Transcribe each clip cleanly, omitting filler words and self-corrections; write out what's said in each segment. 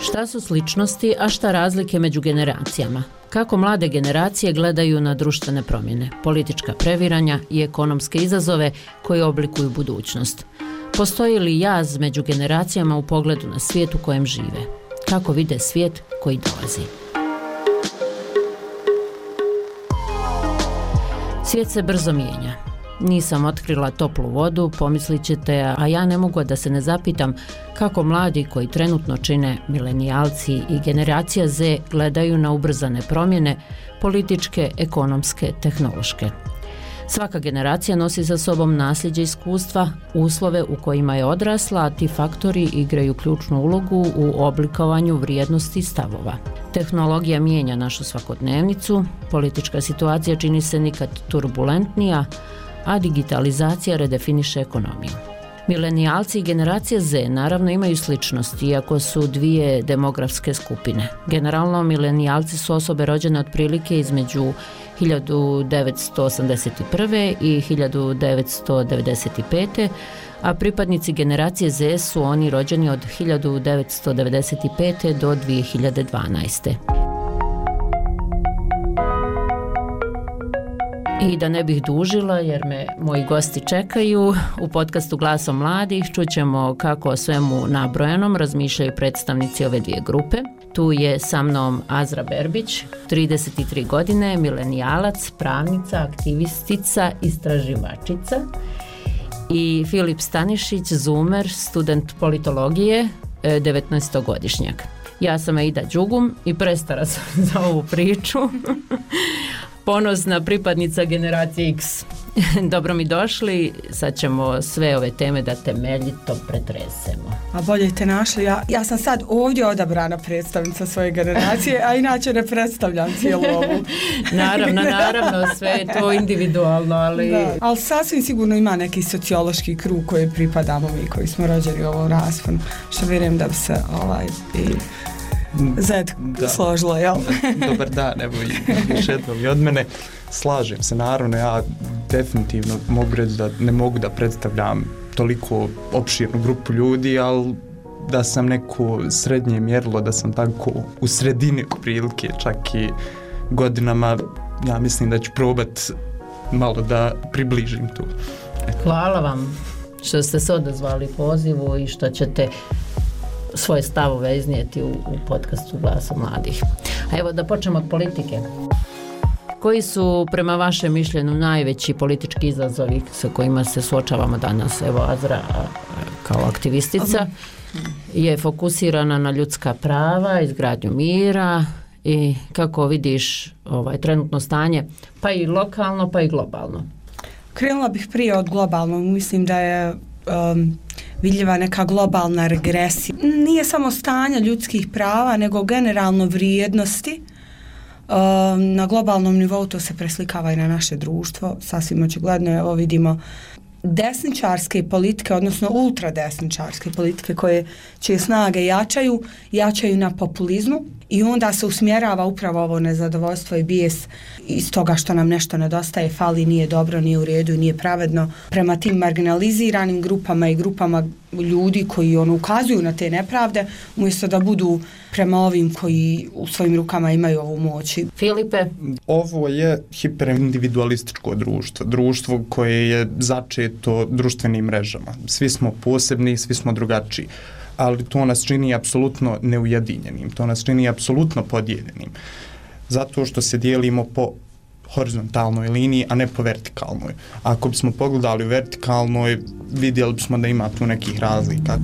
Šta su sličnosti, a šta razlike među generacijama? Kako mlade generacije gledaju na društvene promjene, politička previranja i ekonomske izazove koji oblikuju budućnost? Postoji li jaz među generacijama u pogledu na svijet u kojem žive? Kako vide svijet koji dolazi? Svijet se brzo mijenja. Nisam otkrila toplu vodu, pomislit ćete, a ja ne mogu da se ne zapitam kako mladi koji trenutno čine milenijalci i generacija Z gledaju na ubrzane promjene, političke, ekonomske, tehnološke. Svaka generacija nosi za sobom nasljeđe iskustva, uslove u kojima je odrasla, a ti faktori igraju ključnu ulogu u oblikovanju vrijednosti i stavova. Tehnologija mijenja našu svakodnevnicu, politička situacija čini se nikad turbulentnija, a digitalizacija redefiniše ekonomiju. Milenijalci i generacija Z naravno imaju sličnosti, iako su dvije demografske skupine. Generalno, milenijalci su osobe rođene otprilike između 1981. i 1995. a pripadnici generacije Z su oni rođeni od 1995. do 2012. I da ne bih dužila, jer me moji gosti čekaju, u podcastu Glasom mladih čućemo kako o svemu nabrojanom razmišljaju predstavnici ove dvije grupe. Tu je sa mnom Azra Berbić, 33 godine, milenijalac, pravnica, aktivistica, istraživačica, i Filip Stanišić, zoomer, student politologije, 19-godišnjak. Ja sam Aida Đugum i prestara sam za ovu priču. Ponosna pripadnica generacije X. Dobro mi došli, sad ćemo sve ove teme da temeljito pretresemo. A bolje te našli, ja sam sad ovdje odabrana predstavnica svoje generacije, a inače ne predstavljam cijelu ovu. Naravno, sve je to individualno, ali... Da, ali sasvim sigurno ima neki sociološki krug koji pripadamo mi, koji smo rođeni u ovom rasponu, što vjerujem da bi se i Zed složilo, jel? Dobar dan, evo još jednom i od mene. Slažem se, naravno, ja definitivno mogu reći da ne mogu da predstavljam toliko opširnu grupu ljudi, ali da sam neko srednje mjerilo, da sam tako u sredini prilike, čak i godinama, ja mislim da ću probat malo da približim tu. Hvala vam što ste se odazvali pozivu i što ćete svoje stavove iznijeti u podcastu Glasa mladih. A evo da počnemo od politike. Koji su prema vašem mišljenju najveći politički izazovi sa kojima se suočavamo danas? Evo Azra kao aktivistica je fokusirana na ljudska prava, izgradnju mira i kako vidiš trenutno stanje, pa i lokalno, pa i globalno. Krenula bih prije od globalnog, mislim da je vidljiva neka globalna regresija. Nije samo stanje ljudskih prava, nego generalno vrijednosti. Na globalnom nivou to se preslikava i na naše društvo. Sasvim očigledno, evo vidimo desničarske politike, odnosno ultradesničarske politike čije snage jačaju na populizmu i onda se usmjerava upravo ovo nezadovoljstvo i bijes iz toga što nam nešto nedostaje, fali, nije dobro, nije u redu i nije pravedno prema tim marginaliziranim grupama i grupama ljudi koji ukazuju na te nepravde, umjesto da budu prema ovim koji u svojim rukama imaju ovu moć. Filipe? Ovo je hiperindividualističko društvo koje je začeto društvenim mrežama. Svi smo posebni, svi smo drugačiji, ali to nas čini apsolutno neujedinjenim, to nas čini apsolutno podijeljenim, zato što se dijelimo po horizontalnoj liniji, a ne po vertikalnoj. Ako bismo pogledali u vertikalnoj, vidjeli bismo da ima tu nekih razlika.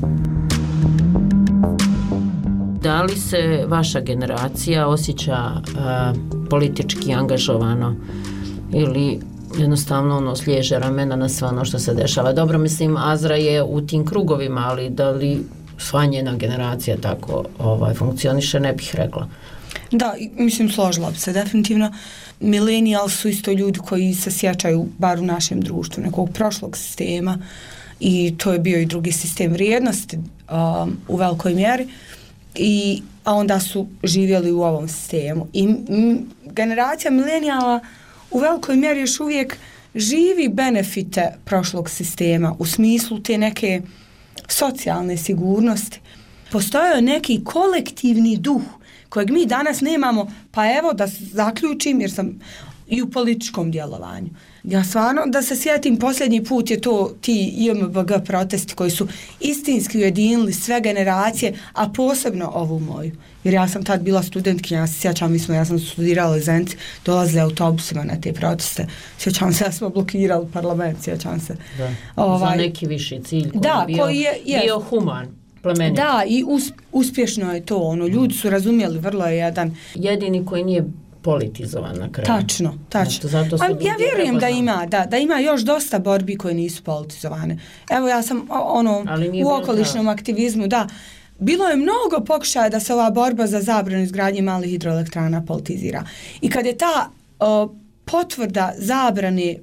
Da li se vaša generacija osjeća politički angažovano ili jednostavno sliježe ramena na sve ono što se dešava? Dobro, mislim, Azra je u tim krugovima, ali da li sva njena generacija tako funkcioniše, ne bih rekla. Da, mislim, složila bi se definitivno. Milenijali su isto ljudi koji se sjećaju, bar u našem društvu, nekog prošlog sistema, i to je bio i drugi sistem vrijednosti u velikoj mjeri, a onda su živjeli u ovom sistemu. I generacija milenijala u velikoj mjeri još uvijek živi benefite prošlog sistema u smislu te neke socijalne sigurnosti. postojao neki kolektivni duh kojeg mi danas nemamo, pa evo da zaključim jer sam i u političkom djelovanju. Ja stvarno da se sjetim, posljednji put je to ti JMBG protesti koji su istinski ujedinili sve generacije, a posebno ovu moju. Jer ja sam tad bila studentkinja, ja se sjećam, ja sam studirala u Zenici, dolazili autobusima na te proteste. Sjećam se, ja smo blokirali parlament, sjećam se. Za neki viši cilj koji je bio human. Plemenit. Da, i uspješno je to. Ljudi su razumjeli, vrlo je jedan... Jedini koji nije politizovan na kraju. Tačno. Ja vjerujem da ima još dosta borbi koje nisu politizovane. Evo ja sam u okolišnom aktivizmu, bilo je mnogo pokušaja da se ova borba za zabranu izgradnje malih hidroelektrana politizira. I kad je ta potvrda zabrane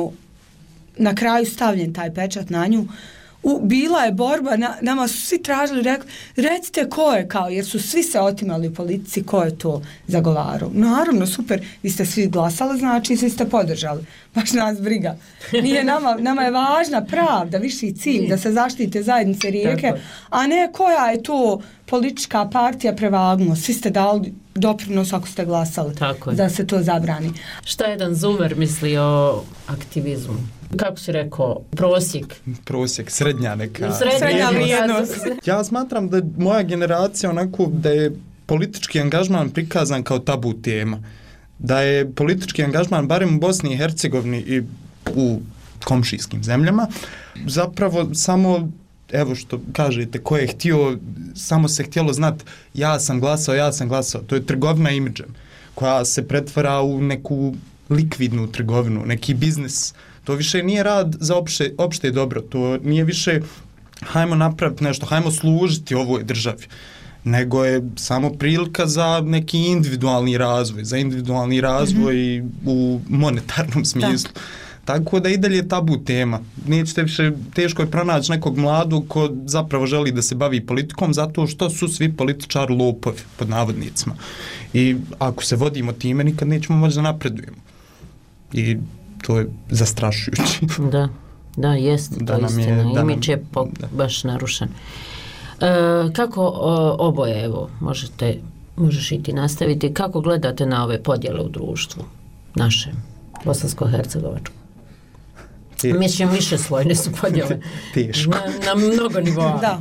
na kraju stavljen taj pečat na nju, bila je borba, nama su svi tražili, recite ko je, jer su svi se otimali u politici, ko je to zagovarao. Naravno, super, vi ste svi glasali, znači svi ste podržali. Baš nas briga. Nije nama je važna pravda, viši cilj, da se zaštite zajednice Rijeke, a ne koja je to politička partija prevagnuo. Svi ste dali doprinos ako ste glasali da se to zabrani. Šta jedan zoomer misli o aktivizmu? Kako si rekao, prosjek, srednja neka. Srednja vrijednost. Ja smatram da moja generacija onako da je politički angažman prikazan kao tabu tema. Da je politički angažman, barem u Bosni i Hercegovini i u komšijskim zemljama, zapravo samo, evo što kažete, ko je htio, samo se htjelo znati ja sam glasao. To je trgovina imidžem koja se pretvara u neku likvidnu trgovinu, neki biznis. To više nije rad za opšte dobro, to nije više hajmo napraviti nešto, hajmo služiti ovoj državi, nego je samo prilika za neki individualni razvoj u monetarnom smislu. Tako da i dalje je tabu tema. Nećete više, teško je pronaći nekog mladog ko zapravo želi da se bavi politikom zato što su svi političari lopovi, pod navodnicima. I ako se vodimo time, nikad nećemo moći da napredujemo. I to je zastrašujuće. Da, jest, to je istina. Imidž je baš narušen. Kako oboje, evo, možeš i ti nastaviti, kako gledate na ove podjele u društvu našem, bosansko-hercegovačkom? Mislim, više slojne su podjele. Teško. Na mnogo nivoa. Da.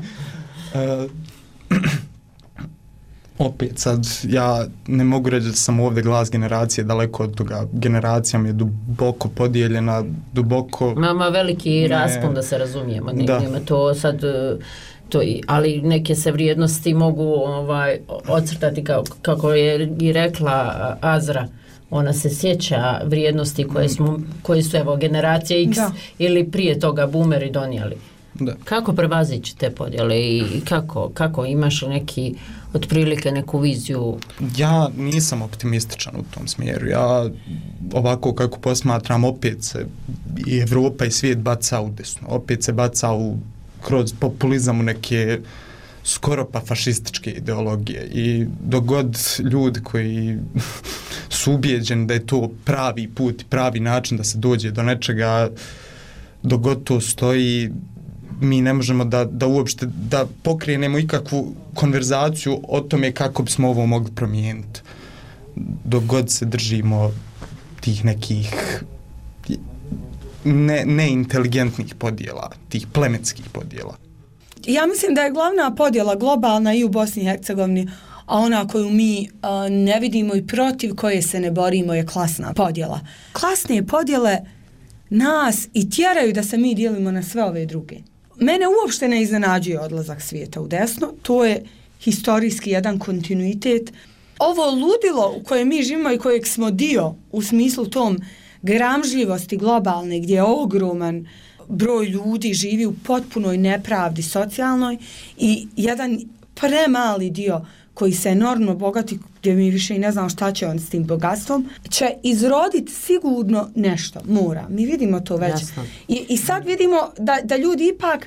Opet sad, ja ne mogu reći da sam ovdje glas generacije, daleko od toga. Generacija mi je duboko podijeljena, duboko... Mama veliki raspon, da se razumijemo. Nema to sad... ali neke se vrijednosti mogu ocrtati kako je i rekla Azra. Ona se sjeća vrijednosti koje su evo generacije X ili prije toga boomeri donijeli. Da. Kako prevazići te podjele i kako imaš neki otprilike neku viziju? Ja nisam optimističan u tom smjeru. Ja ovako kako posmatram, opet se i Evropa i svijet baca u desno. Opet se baca kroz populizam u neke skoro pa fašističke ideologije. I dok god ljudi koji su ubijeđeni da je to pravi put, pravi način da se dođe do nečega, dok god to stoji, mi ne možemo da uopšte da pokrenemo ikakvu konverzaciju o tome kako bismo ovo mogli promijeniti. Dok god se držimo tih nekih neinteligentnih podjela, tih plemenskih podjela. Ja mislim da je glavna podjela globalna i u Bosni i Hercegovini, a ona koju mi ne vidimo i protiv koje se ne borimo je klasna podjela. Klasne podjele nas i tjeraju da se mi dijelimo na sve ove druge. Mene uopšte ne iznenađuje odlazak svijeta u desno, to je historijski jedan kontinuitet. Ovo ludilo u kojem mi živimo i kojeg smo dio u smislu tom gramžljivosti globalne gdje je ogroman broj ljudi živi u potpunoj nepravdi socijalnoj i jedan premali dio koji se enormno bogati, gdje mi više i ne znamo šta će on s tim bogatstvom, će izroditi sigurno nešto, mora. Mi vidimo to već. I sad vidimo da ljudi ipak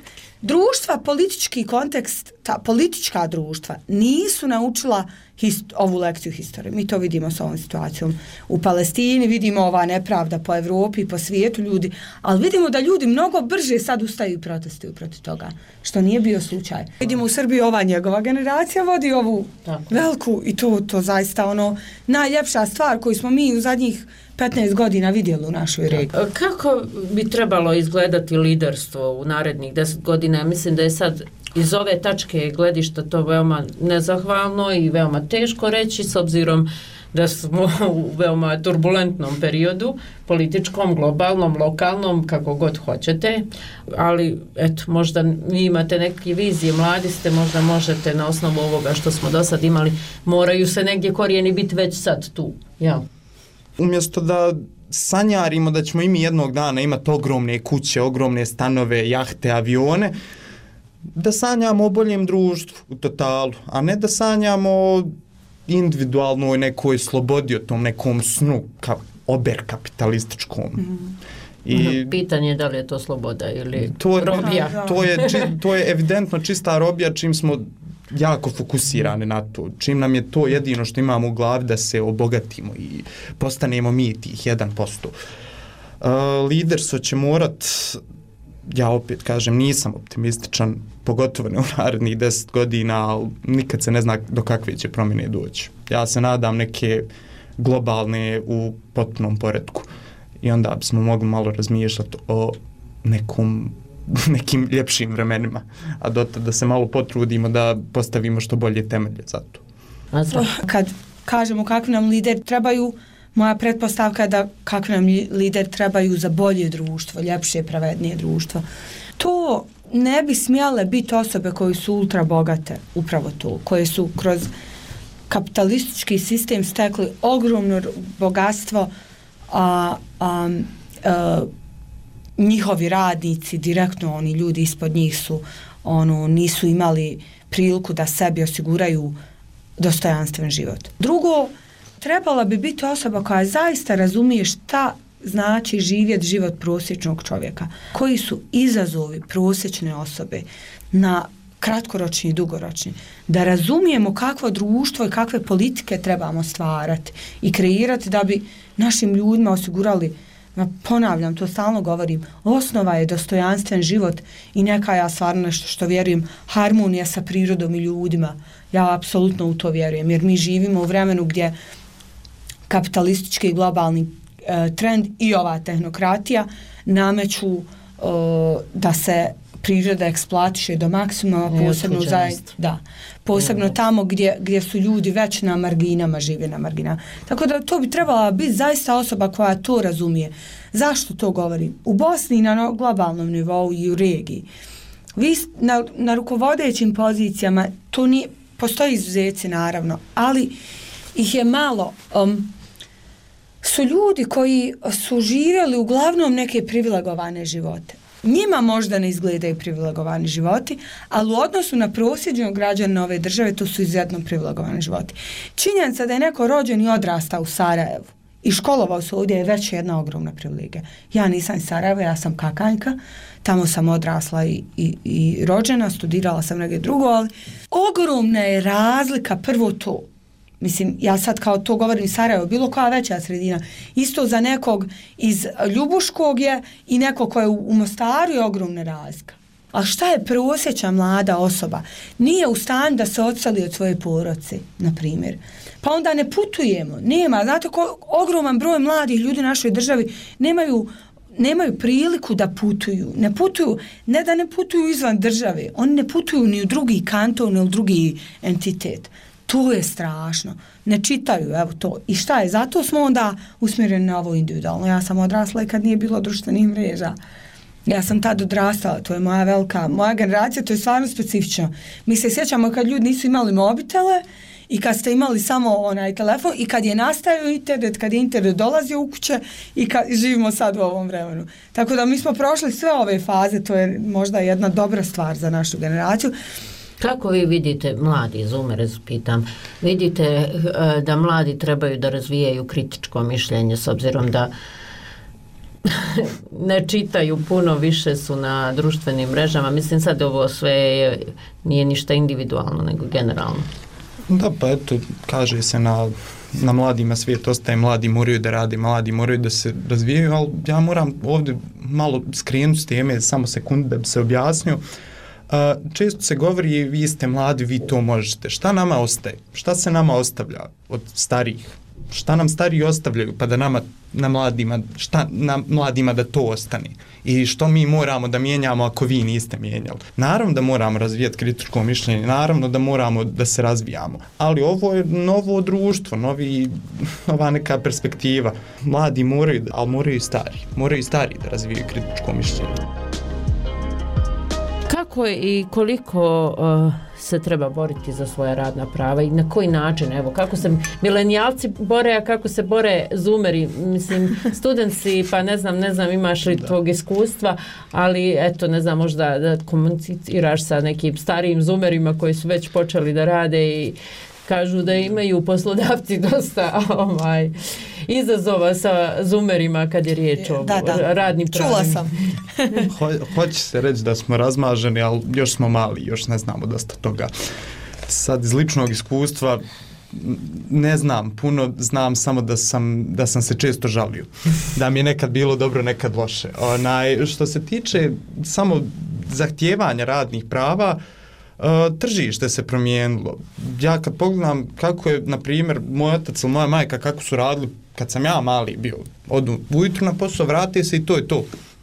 društva, politički kontekst, ta politička društva nisu naučila ovu lekciju historije. Mi to vidimo s ovom situacijom u Palestini, vidimo ova nepravda po Evropi i po svijetu ljudi, ali vidimo da ljudi mnogo brže sad ustaju i protestuju protiv toga, što nije bio slučaj. Vidimo u Srbiji ova njegova generacija vodi ovu veliku i to zaista najljepša stvar koju smo mi u zadnjih 15 godina vidjeli u našoj regiji. Kako bi trebalo izgledati liderstvo u narednih 10 godina? Ja mislim da je sad iz ove tačke gledišta to veoma nezahvalno i veoma teško reći, s obzirom da smo u veoma turbulentnom periodu, političkom, globalnom, lokalnom, kako god hoćete, ali eto, možda vi imate neke vizije, mladi ste, možda možete na osnovu ovoga što smo do sad imali, moraju se negdje korijeni biti već sad tu, jel? Umjesto da sanjarimo da ćemo i mi jednog dana imati ogromne kuće, ogromne stanove, jahte, avione, da sanjamo o boljem društvu u totalu, a ne da sanjamo o individualnoj nekoj slobodi, o tom nekom snu oberkapitalističkom. I pitanje je da li je to sloboda ili robija. To je evidentno čista robija, čim smo jako fokusirani na to, čim nam je to jedino što imamo u glavi da se obogatimo i postanemo mi tih 1%. Liderstvo će morat, ja opet kažem, nisam optimističan, pogotovo ne u narednih 10 godina, ali nikad se ne zna do kakve će promjene doći. Ja se nadam neke globalne u potpunom poretku i onda bismo mogli malo razmišljati o nekim ljepšim vremenima, a dotad da se malo potrudimo da postavimo što bolje temelje za to. Kad kažemo kakvi nam lideri trebaju, moja pretpostavka je da kakvi nam lideri trebaju za bolje društvo, ljepše, pravednije društvo. To ne bi smjele biti osobe koje su ultra bogate, upravo to, koje su kroz kapitalistički sistem stekli ogromno bogatstvo, njihovi radnici, direktno oni ljudi ispod njih su nisu imali priliku da sebi osiguraju dostojanstven život. Drugo, trebala bi biti osoba koja zaista razumije šta znači živjeti život prosječnog čovjeka. Koji su izazovi prosječne osobe na kratkoročni i dugoročni. Da razumijemo kakvo društvo i kakve politike trebamo stvarati i kreirati da bi našim ljudima osigurali, ponavljam, to stalno govorim, osnova je dostojanstven život i neka, ja stvarno nešto što vjerujem, harmonija sa prirodom i ljudima. Ja apsolutno u to vjerujem, jer mi živimo u vremenu gdje kapitalistički i globalni trend i ova tehnokratija nameću da se priroda eksploatiše do maksimuma, posebno tamo gdje su ljudi već na marginama, žive na marginama. Tako da to bi trebala biti zaista osoba koja to razumije. Zašto to govorim? U Bosni na globalnom nivou i u regiji. Vi na rukovodećim pozicijama, to nije, postoji izuzeci naravno, ali ih je malo. Su ljudi koji su živjeli uglavnom neke privilegovane živote. Njima možda ne izgledaju privilegovani životi, ali u odnosu na prosječnog građana ove države to su izuzetno privilegovani životi. Činjenica da je neko rođen i odrastao u Sarajevu i školovao se ovdje je već jedna ogromna privilegija. Ja nisam iz Sarajeva, ja sam Kakanjka, tamo sam odrasla i rođena, studirala sam negdje drugo, ali ogromna je razlika, prvo to. Mislim, ja sad kao to govorim Sarajevo, bilo koja veća sredina, isto za nekog iz Ljubuškog je i neko ko je u Mostaru je ogromna razlika. A šta je prosječna mlada osoba? Nije u stanju da se odseli od svoje porodice, na primjer. Pa onda ne putujemo, nema, znate ogroman broj mladih ljudi u našoj državi nemaju priliku da putuju. Ne da ne putuju izvan države, oni ne putuju ni u drugi kanton, ni u drugi entitet. To je strašno. Ne čitaju, evo to. I šta je? Zato smo onda usmjereni na ovo individualno. Ja sam odrasla i kad nije bilo društvenih mreža. Ja sam tad odrastala, to je moja generacija, to je stvarno specifično. Mi se sjećamo kad ljudi nisu imali mobitele i kad ste imali samo onaj telefon i kad je nastajao internet, kad je internet dolazio u kuće i kad živimo sad u ovom vremenu. Tako da mi smo prošli sve ove faze, to je možda jedna dobra stvar za našu generaciju. Kako vi vidite, mladi zoomere, pitam, vidite da mladi trebaju da razvijaju kritičko mišljenje s obzirom da ne čitaju puno, više su na društvenim mrežama. Mislim sad ovo sve nije ništa individualno, nego generalno. Da, pa eto, kaže se na mladima svijet ostaje, mladi moraju da rade, mladi moraju da se razvijaju, ali ja moram ovdje malo skrenuti s teme, samo sekundu da bi se objasnio. Često se govori, vi ste mladi, vi to možete. Šta nama ostaje? Šta se nama ostavlja od starijih? Šta nam stariji ostavljaju pa da nama na mladima da to ostane? I što mi moramo da mijenjamo ako vi niste mijenjali? Naravno da moramo razvijati kritičko mišljenje, naravno da moramo da se razvijamo, ali ovo je novo društvo, nova neka perspektiva. Mladi moraju, ali moraju i stari da razvijaju kritičko mišljenje. Kako i koliko se treba boriti za svoja radna prava i na koji način? Evo, kako se milenijalci bore, a kako se bore zoomeri? Mislim, studentsi, pa ne znam imaš li tog iskustva, ali eto, ne znam, možda da komuniciraš sa nekim starijim zoomerima koji su već počeli da rade i kažu da imaju poslodavci dosta izazova sa zoomerima kad je riječ o radnim pravima. Čula sam. Hoće se reći da smo razmaženi, ali još smo mali, još ne znamo dosta toga. Sad iz ličnog iskustva ne znam puno, znam samo da sam se često žalio. Da mi je nekad bilo dobro, nekad loše. Što se tiče samo zahtijevanja radnih prava, tržište se promijenilo. Ja kad pogledam kako je, na primjer, moj otac ili moja majka kako su radili kad sam ja mali bio, odu ujutru na posao, vrati se i to je to.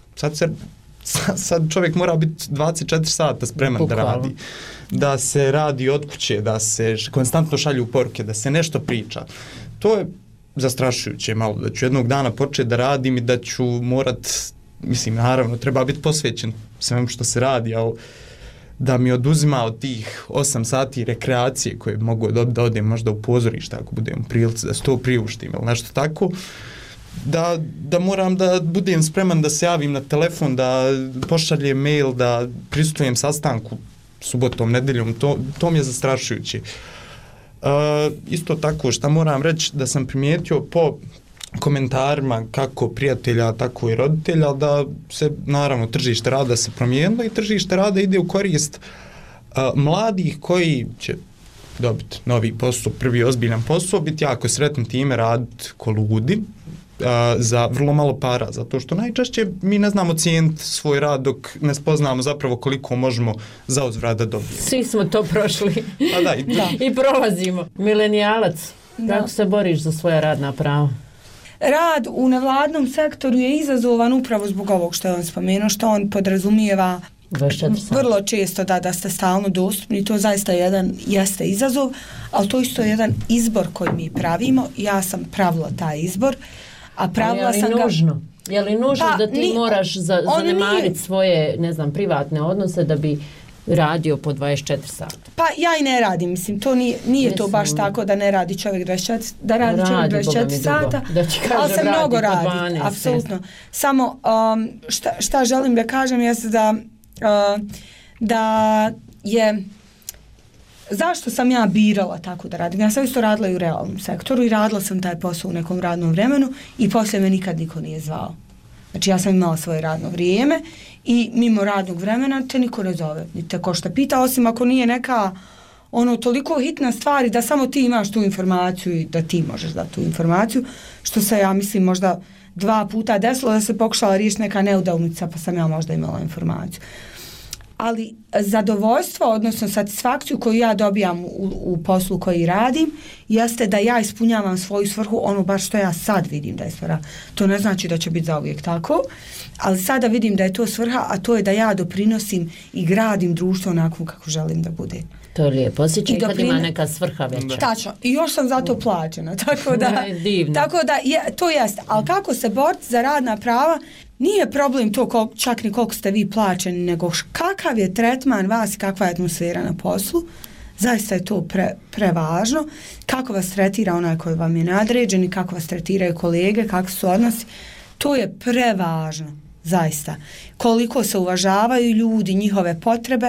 Sad čovjek mora biti 24 sata spreman da radi. Da se radi od kuće, da se konstantno šalju poruke, da se nešto priča. To je zastrašujuće malo, da ću jednog dana početi da radim i da ću morat, mislim, naravno, treba biti posvećen svemu što se radi, ali da mi oduzima od tih 8 sati rekreacije koje mogu da odem možda u pozorište ako budem u prilici, da se to priuštim ili nešto tako, da moram da budem spreman da se javim na telefon, da pošaljem mail, da prisustvujem sastanku subotom, nedeljom, to mi je zastrašujuće. Isto tako, šta moram reći, da sam primijetio po komentarima kako prijatelja, tako i roditelja, da se, naravno, tržište rada se promijenilo i tržište rada ide u korist mladih koji će dobiti novi posao, prvi ozbiljan posao, biti jako sretni time, raditi ko ludi, za vrlo malo para, zato što najčešće mi ne znamo cijeniti svoj rad dok ne spoznamo zapravo koliko možemo za uzvrat da dobijemo. Svi smo to prošli. I prolazimo. Milenijalac, kako se boriš za svoja radna prava? Rad u nevladnom sektoru je izazovan upravo zbog ovog što je on spomenuo, što on podrazumijeva vrlo često da ste stalno dostupni. To zaista jeste izazov, ali to isto je jedan izbor koji mi pravimo. Ja sam pravila taj izbor, a pravila sam ga... Je li nužno da ti moraš zanemariti svoje, ne znam, privatne odnose da bi radio po 24 sata? Pa ja i ne radim, mislim, to nije to baš tako da ne radi čovjek 24 sata, ali se mnogo radi, 12, apsolutno. Samo šta želim da kažem jeste da je zašto sam ja birala tako da radim. Ja sam isto radila i u realnom sektoru i radila sam taj posao u nekom radnom vremenu i poslije me nikad niko nije zvao. Znači ja sam imala svoje radno vrijeme i mimo radnog vremena te niko ne zove, ni te ko šta pita, osim ako nije neka toliko hitna stvar da samo ti imaš tu informaciju i da ti možeš dati tu informaciju, što se ja mislim možda 2 puta desilo da se pokušala riješiti neka neudavnica pa sam ja možda imala informaciju. Ali zadovoljstvo, odnosno satisfakciju koju ja dobijam u poslu koji radim, jeste da ja ispunjavam svoju svrhu, baš što ja sad vidim da je svrha. To ne znači da će biti zauvijek tako, ali sada vidim da je to svrha, a to je da ja doprinosim i gradim društvo onako kako želim da bude. To je lijepo, osjećaj kad ima neka svrha veća. Tačno, i još sam za to plaćena, tako da to jeste. Ali kako se boriti za radna prava, nije problem to čak ni koliko ste vi plaćeni, nego kakav je tretman vas i kakva je atmosfera na poslu. Zaista je to prevažno. Kako vas tretira onaj koji vam je nadređen i kako vas tretiraju kolege, kako su odnosi. To je prevažno, zaista. Koliko se uvažavaju ljudi, njihove potrebe,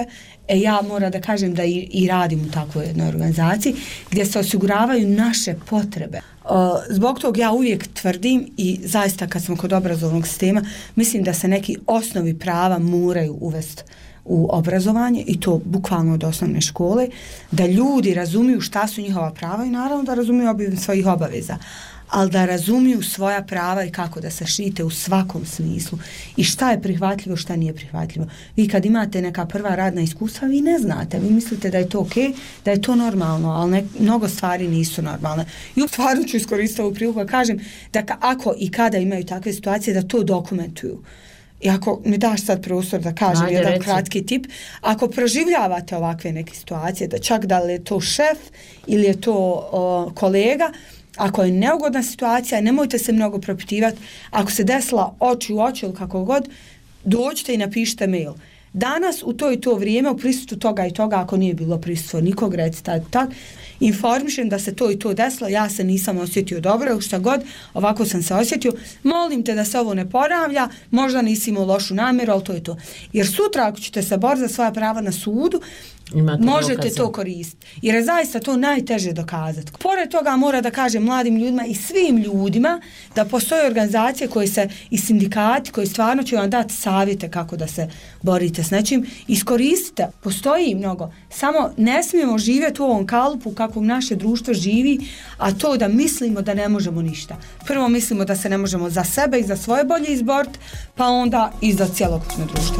Ja moram da kažem da i radim u takvoj jednoj organizaciji gdje se osiguravaju naše potrebe. Zbog toga ja uvijek tvrdim i zaista kad smo kod obrazovnog sistema, mislim da se neki osnovi prava moraju uvesti u obrazovanje i to bukvalno od osnovne škole, da ljudi razumiju šta su njihova prava i naravno da razumiju svojih obaveza, ali da razumiju svoja prava i kako da se štite u svakom smislu i šta je prihvatljivo, šta nije prihvatljivo. Vi kad imate neka prva radna iskustva, vi ne znate, vi mislite da je to okej, da je to normalno, ali mnogo stvari nisu normalne. I u stvaru ću iskoristiti ovu priliku da kažem da ako i kada imaju takve situacije, da to dokumentuju. I ako mi daš sad prostor da kažem jedan kratki tip, ako proživljavate ovakve neke situacije, da čak da li je to šef ili je to kolega, ako je neugodna situacija, nemojte se mnogo propitivati. Ako se desila oči u oči ili kako god, dođite i napišite mail. Danas u to i to vrijeme u prisustvu toga i toga, ako nije bilo prisustvo nikog, recite tak, informišem da se to i to desilo, ja se nisam osjetio dobro, šta god, ovako sam se osjetio, molim te da se ovo ne ponavlja, možda nisi imao lošu namjeru, ali to je to. Jer sutra ako ćete se boriti za svoja prava na sudu, možete to koristiti. Jer je zaista to najteže dokazati. Pored toga mora da kažem mladim ljudima i svim ljudima da postoje organizacije koje se i sindikati koji stvarno će vam dati savjete kako da se borite s nečim. Iskoristite, postoji mnogo. Samo ne smijemo živjeti u ovom kalupu kako naše društvo živi, a to da mislimo da ne možemo ništa. Prvo mislimo da se ne možemo za sebe i za svoje bolje izboriti, pa onda i za cjelokupno društvo.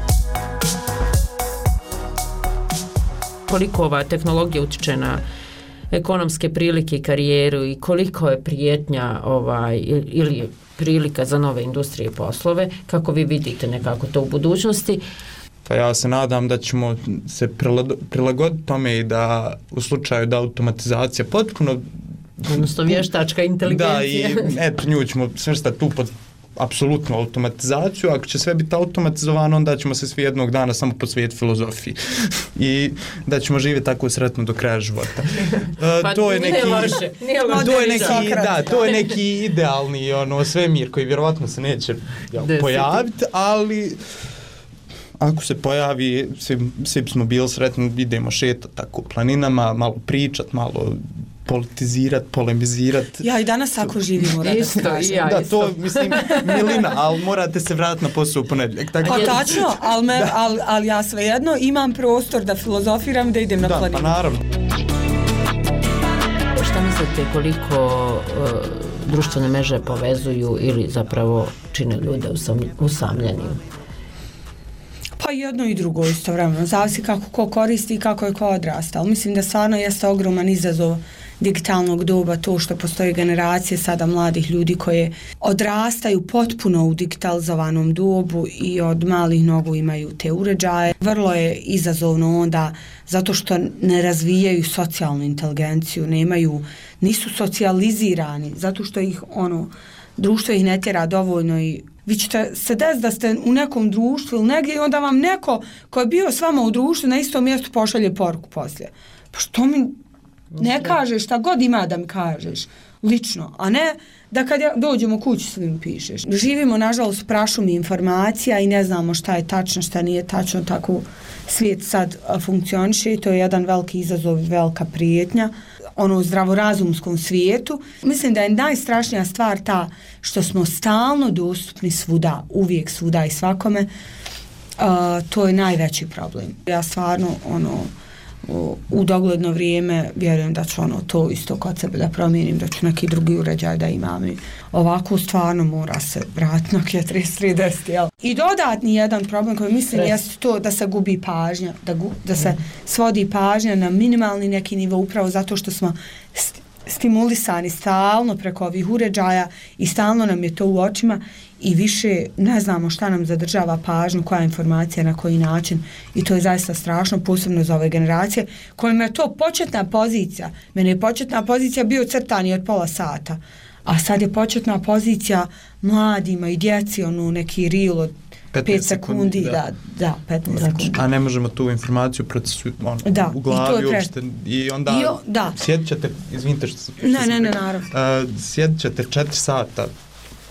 Koliko ova tehnologija utiče na ekonomske prilike i karijeru i koliko je prijetnja ili prilika za nove industrije i poslove, kako vi vidite nekako to u budućnosti? Pa ja se nadam da ćemo se prilagoditi tome i da u slučaju da automatizacija potpuno... Odnosno vještačka inteligencija. Da, i eto nju ćemo svrstati tu pod apsolutnu automatizaciju. Ako će sve biti automatizovano, onda ćemo se svi jednog dana samo posvetiti filozofiji i da ćemo živjeti tako sretno do kraja života. To je neki to je neki idealni svemir koji vjerovatno se neće pojaviti, ali ako se pojavi, svi smo bili sretni, idemo šetati tako planinama, malo pričat, malo politizirati, polemizirati. Ja i danas ako živimo rada isto, ja da, isto. to mislim milina, ali morate se vratiti na posao u ponedjeljak. Pa tačno, ali ja svejedno imam prostor da filozofiram, da idem na planinu. Da, pa naravno. Šta mislite koliko društvene mreže povezuju ili zapravo čine ljude usamljenim? Pa jedno i drugo istovremeno, zavisi kako ko koristi i kako je ko odrastao. Mislim da stvarno jeste ogroman izazov digitalnog doba to što postoje generacije sada mladih ljudi koje odrastaju potpuno u digitalizovanom dobu i od malih nogu imaju te uređaje. Vrlo je izazovno onda zato što ne razvijaju socijalnu inteligenciju, nisu socijalizirani, zato što ih društvo ih ne tjera dovoljno i vi ćete se desiti da ste u nekom društvu ili negdje i onda vam neko ko je bio s vama u društvu na istom mjestu pošalje poruku poslije. Pa što mi ne kažeš, šta god ima da mi kažeš lično, a ne da kad dođemo kući svim pišeš. Živimo nažalost u prašumi informacija i ne znamo šta je tačno, šta nije tačno, tako svijet sad funkcioniše i to je jedan veliki izazov i velika prijetnja u zdravorazumskom svijetu. Mislim da je najstrašnija stvar ta što smo stalno dostupni svuda, uvijek svuda i svakome. To je najveći problem. Ja stvarno u dogledno vrijeme vjerujem da ću to isto kod sebe da promijenim, da ću neki drugi uređaj da imam i ovako stvarno mora se vratiti na 3310, jel? I dodatni jedan problem koji mislim jeste to da se gubi pažnja, da se svodi pažnja na minimalni neki nivo upravo zato što smo stimulisani stalno preko ovih uređaja i stalno nam je to u očima i više ne znamo šta nam zadržava pažnju, koja informacija, na koji način i to je zaista strašno, posebno za ove generacije kojima je to početna pozicija. Meni je početna pozicija bio crtani od pola sata, a sad je početna pozicija mladima i djeci, neki reel od 5 sekundi, da, 15 sekundi. A ne možemo tu informaciju procesuirati u glavi uopšte i onda sjedit ćete, izvinite što ne, naravno. Sjedit ćete 4 sata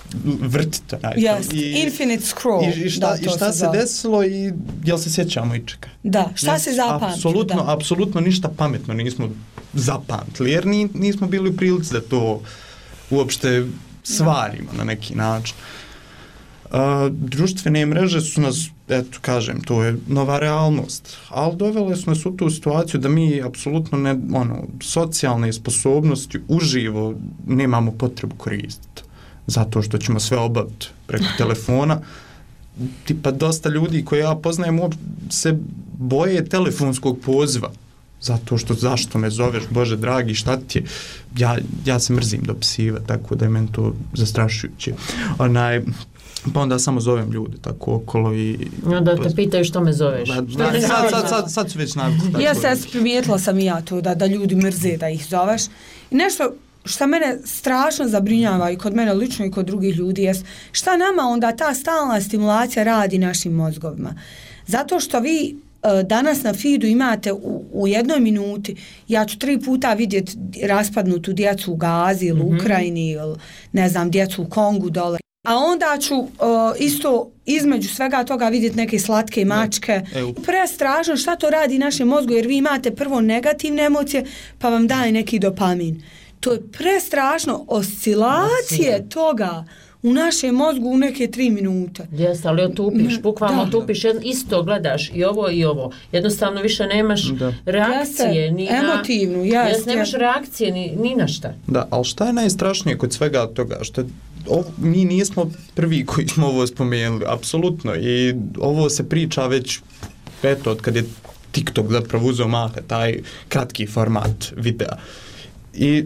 vrti to. Infinite scroll. I šta se desilo i jel se sjećamo i čeka? Da, šta se zapamtilo? Apsolutno ništa pametno nismo zapamtili, jer nismo bili u prilici da to uopšte svarimo na neki način. Društvene mreže su nas, eto kažem, to je nova realnost, ali dovele su nas u tu situaciju da mi apsolutno socijalne sposobnosti uživo nemamo potrebu koristiti, zato što ćemo sve obaviti preko telefona. Tipa dosta ljudi koje ja poznajem se boje telefonskog poziva, zato što zašto me zoveš, Bože dragi, šta ti je? Ja se mrzim dopisiva, tako da je meni to zastrašujuće. Pa onda samo zovem ljude tako okolo i... Da te pitaju što me zoveš. Sad su već navikli. Ja se primijetila sam i ja to da ljudi mrze da ih zoveš. I nešto što mene strašno zabrinjava i kod mene lično i kod drugih ljudi jest šta nama onda ta stalna stimulacija radi našim mozgovima. Zato što vi danas na feedu imate u jednoj minuti, ja ću 3 puta vidjeti raspadnutu djecu u Gazi ili u Ukrajini ili ne znam, djecu u Kongu dole. A onda ću isto između svega toga vidjeti neke slatke mačke. Prestrašno šta to radi našem mozgu, jer vi imate prvo negativne emocije pa vam daje neki dopamin. To je prestrašno, oscilacije toga u našem mozgu u neke 3 minute. Jeste, ali otupiš, bukvalno otupiš, isto gledaš i ovo. Jednostavno više nemaš reakcije. Emotivnu, nemaš reakcije ni na šta. Da, ali šta je najstrašnije kod svega toga? Što mi nismo prvi koji smo ovo spomenuli, apsolutno. I ovo se priča već, eto, od kad je TikTok zapravo uzeo maha, taj kratki format videa. I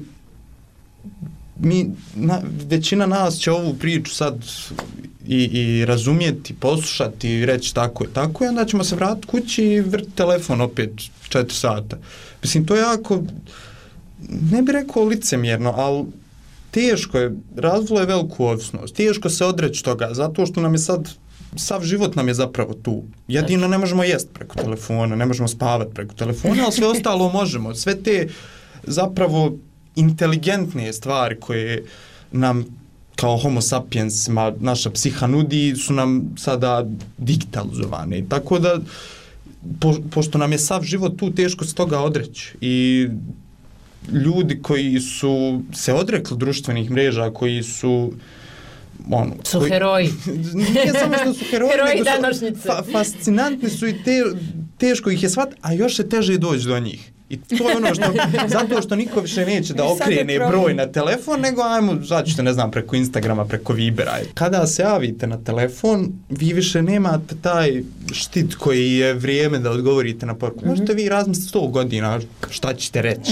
većina nas će ovu priču sad i razumjeti, poslušati i reći tako i onda ćemo se vratiti kući i vrti telefon opet 4 sata. Mislim, to je jako, ne bih rekao licemjerno, ali teško je, razvilo je veliku ovisnost, teško se odreći toga, zato što nam je sad, sav život nam je zapravo tu. Jedino ne možemo jesti preko telefona, ne možemo spavati preko telefona, ali sve ostalo možemo. Sve te zapravo inteligentne stvari koje nam kao homo sapiensima naša psiha nudi su nam sada digitalizovane. Tako da, pošto nam je sav život tu, teško se toga odreći. I ljudi koji su se odrekli društvenih mreža, koji su heroji. Nije samo što su heroji, heroji današnjice. Fascinantni su i teško ih je shvatiti, a još se teže doći do njih. I to je ono što, zato što niko više neće da okrene broj na telefon, nego ajmo, začete, ne znam, preko Instagrama, preko Vibera. Kada se javite na telefon, vi više nemate taj štit koji je vrijeme da odgovorite na poruku. Možete vi razmisliti 100 godina šta ćete reći.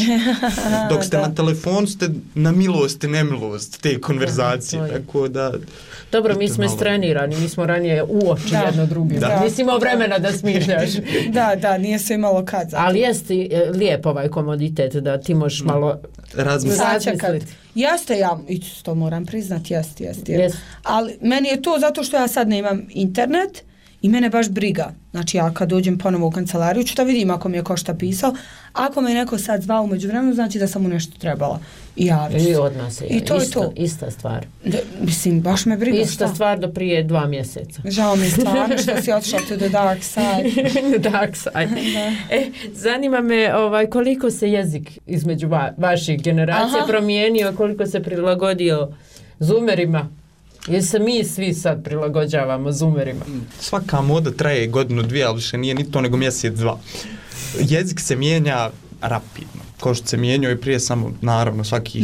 Dok ste na telefonu, ste na milost i nemilost te konverzacije. Tako da... Dobro, mi smo istrenirani, mi smo ranije u oči jedno drugima. Nisi imao vremena da smišljaš. Da, nije se imalo kad. Ali jeste lijep ovaj komoditet da ti možeš malo razmisliti. Jeste, ja to moram priznati, jeste. Ali meni je to zato što ja sad nemam internet i mene baš briga. Znači ja kad dođem ponovo u kancelariju ću da vidim ako mi je ko šta pisao. Ako me neko sad zvao umeđu vremenu, znači da sam mu nešto trebala. I od nas je. I to je to. Ista stvar. Mislim, baš me briga. Ista stvar do prije 2 mjeseca. Žao mi stvarno što si otišla to the dark side. The dark side. Zanima me koliko se jezik između vaših generacija promijenio, koliko se prilagodio zoomerima. Jer se mi svi sad prilagođavamo zoomerima. Svaka moda traje 1-2, ali više nije ni to nego 1-2. Jezik se mijenja rapidno. Ko što se mijenjao i prije samo, naravno, svakih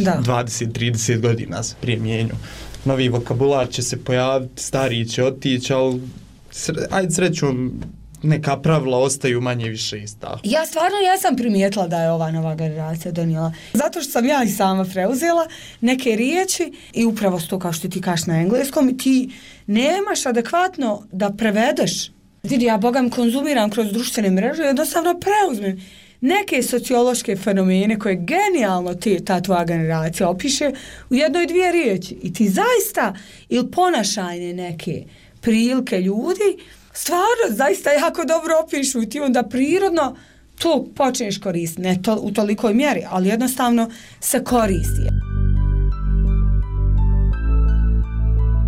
20-30 godina se prije mijenjao. Novi vokabular će se pojaviti, stariji će otići, ali ajde srećom, neka pravila ostaju manje više ista. Ja sam primijetila da je ova nova generacija donijela. Zato što sam ja i sama preuzela neke riječi i upravo to kao što ti kažeš na engleskom, ti nemaš adekvatno da prevedeš. Vidi, ja bogam konzumiram kroz društvene mreže i jednostavno preuzmem neke sociološke fenomene koje genijalno ta tvoja generacija opiše u 1-2 riječi. I ti zaista, ili ponašajne neke prilike ljudi, stvarno zaista jako dobro opišu i ti onda prirodno to počneš koristiti. Ne u tolikoj mjeri, ali jednostavno se koristi.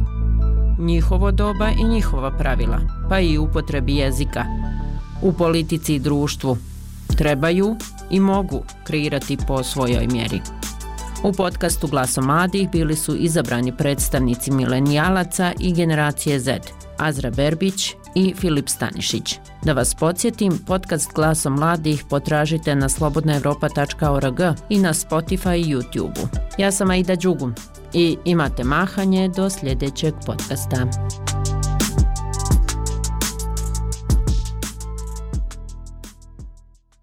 njihovo doba i njihova pravila, pa i upotrebi jezika. U politici i društvu trebaju i mogu kreirati po svojoj mjeri. U podcastu Glasom mladih bili su izabrani predstavnici milenijalaca i generacije Z, Azra Berbić i Filip Stanišić. Da vas podsjetim, podcast Glasom mladih potražite na slobodnaevropa.org i na Spotify i YouTube. Ja sam Aida Đugum i imate mahanje do sljedećeg podcasta.